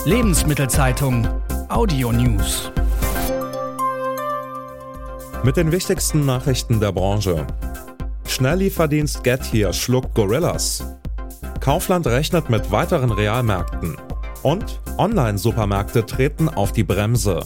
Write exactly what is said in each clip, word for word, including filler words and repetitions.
Lebensmittelzeitung Audio News. Mit den wichtigsten Nachrichten der Branche. Schnelllieferdienst Getir schluckt Gorillas. Kaufland rechnet mit weiteren Realmärkten. Und Online-Supermärkte treten auf die Bremse.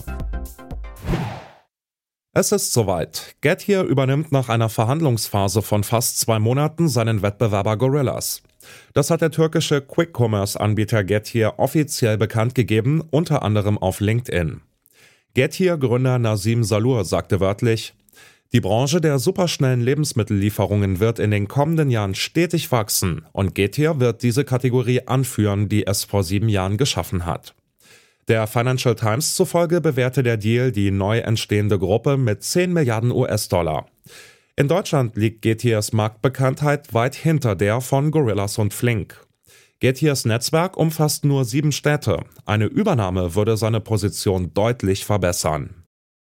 Es ist soweit. Getir übernimmt nach einer Verhandlungsphase von fast zwei Monaten seinen Wettbewerber Gorillas. Das hat der türkische Quick-Commerce-Anbieter Getir offiziell bekannt gegeben, unter anderem auf LinkedIn. Getir-Gründer Nazim Salur sagte wörtlich: Die Branche der superschnellen Lebensmittellieferungen wird in den kommenden Jahren stetig wachsen und Getir wird diese Kategorie anführen, die es vor sieben Jahren geschaffen hat. Der Financial Times zufolge bewährte der Deal die neu entstehende Gruppe mit zehn Milliarden U S-Dollar. In Deutschland liegt Getirs Marktbekanntheit weit hinter der von Gorillas und Flink. Getirs Netzwerk umfasst nur sieben Städte. Eine Übernahme würde seine Position deutlich verbessern.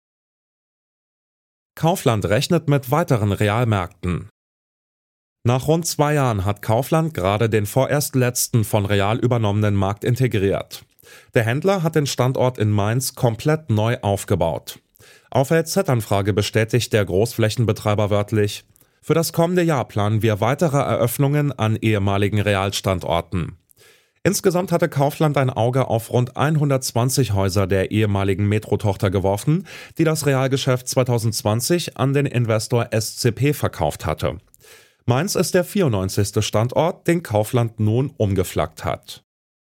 Kaufland rechnet mit weiteren Realmärkten. Nach rund zwei Jahren hat Kaufland gerade den vorerst letzten von Real übernommenen Markt integriert. Der Händler hat den Standort in Mainz komplett neu aufgebaut. Auf L Z-Anfrage bestätigt der Großflächenbetreiber wörtlich: Für das kommende Jahr planen wir weitere Eröffnungen an ehemaligen Real-Standorten. Insgesamt hatte Kaufland ein Auge auf rund hundertzwanzig Häuser der ehemaligen Metro-Tochter geworfen, die das Realgeschäft zwanzig zwanzig an den Investor S C P verkauft hatte. Mainz ist der vierundneunzigste Standort, den Kaufland nun umgeflaggt hat.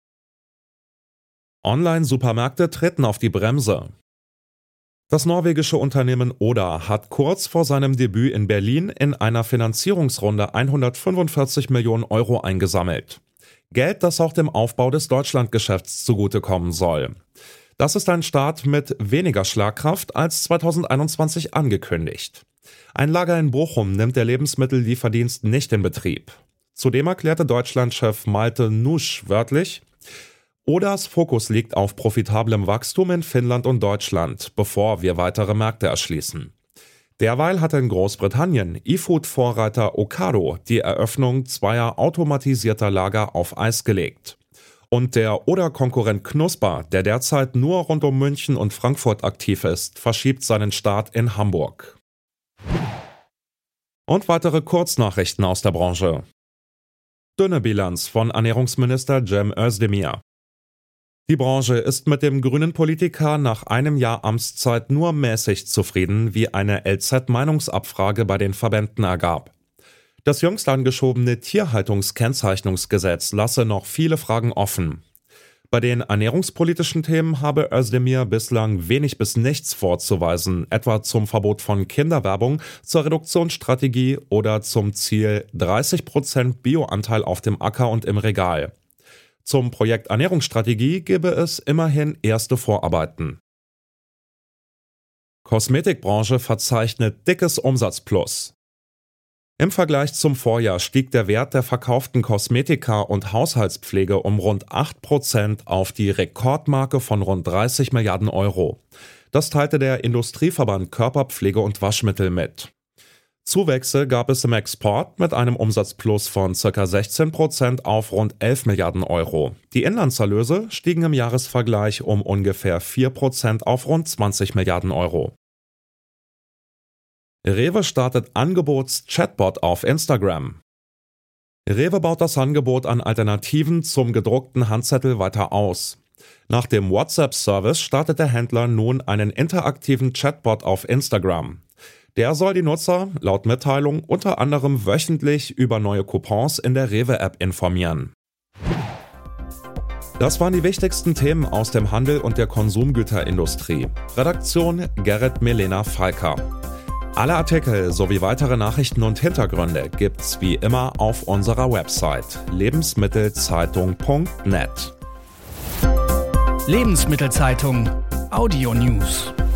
Online-Supermärkte treten auf die Bremse. Das norwegische Unternehmen Oda hat kurz vor seinem Debüt in Berlin in einer Finanzierungsrunde hundertfünfundvierzig Millionen Euro eingesammelt. Geld, das auch dem Aufbau des Deutschlandgeschäfts zugutekommen soll. Das ist ein Start mit weniger Schlagkraft als zweitausendeinundzwanzig angekündigt. Ein Lager in Bochum nimmt der Lebensmittellieferdienst nicht in Betrieb. Zudem erklärte Deutschlandchef Malte Nusch wörtlich: Odas Fokus liegt auf profitablem Wachstum in Finnland und Deutschland, bevor wir weitere Märkte erschließen. Derweil hat in Großbritannien E-Food-Vorreiter Ocado die Eröffnung zweier automatisierter Lager auf Eis gelegt. Und der Oda-Konkurrent Knusper, der derzeit nur rund um München und Frankfurt aktiv ist, verschiebt seinen Start in Hamburg. Und weitere Kurznachrichten aus der Branche. Dünne Bilanz von Ernährungsminister Cem Özdemir. Die Branche ist mit dem grünen Politiker nach einem Jahr Amtszeit nur mäßig zufrieden, wie eine L Z-Meinungsabfrage bei den Verbänden ergab. Das jüngst angeschobene Tierhaltungskennzeichnungsgesetz lasse noch viele Fragen offen. Bei den ernährungspolitischen Themen habe Özdemir bislang wenig bis nichts vorzuweisen, etwa zum Verbot von Kinderwerbung, zur Reduktionsstrategie oder zum Ziel dreißig Prozent Bioanteil auf dem Acker und im Regal. Zum Projekt Ernährungsstrategie gebe es immerhin erste Vorarbeiten. Kosmetikbranche verzeichnet dickes Umsatzplus. Im Vergleich zum Vorjahr stieg der Wert der verkauften Kosmetika und Haushaltspflege um rund acht Prozent auf die Rekordmarke von rund dreißig Milliarden Euro. Das teilte der Industrieverband Körperpflege und Waschmittel mit. Zuwächse gab es im Export mit einem Umsatzplus von ca. sechzehn Prozent auf rund elf Milliarden Euro. Die Inlandserlöse stiegen im Jahresvergleich um ungefähr vier Prozent auf rund zwanzig Milliarden Euro. Rewe startet Angebots-Chatbot auf Instagram. Rewe baut das Angebot an Alternativen zum gedruckten Handzettel weiter aus. Nach dem WhatsApp-Service startet der Händler nun einen interaktiven Chatbot auf Instagram. Der soll die Nutzer, laut Mitteilung, unter anderem wöchentlich über neue Coupons in der Rewe-App informieren. Das waren die wichtigsten Themen aus dem Handel und der Konsumgüterindustrie. Redaktion Gerrit Melena Falker. Alle Artikel sowie weitere Nachrichten und Hintergründe gibt's wie immer auf unserer Website lebensmittelzeitung punkt net. Lebensmittelzeitung Audio News.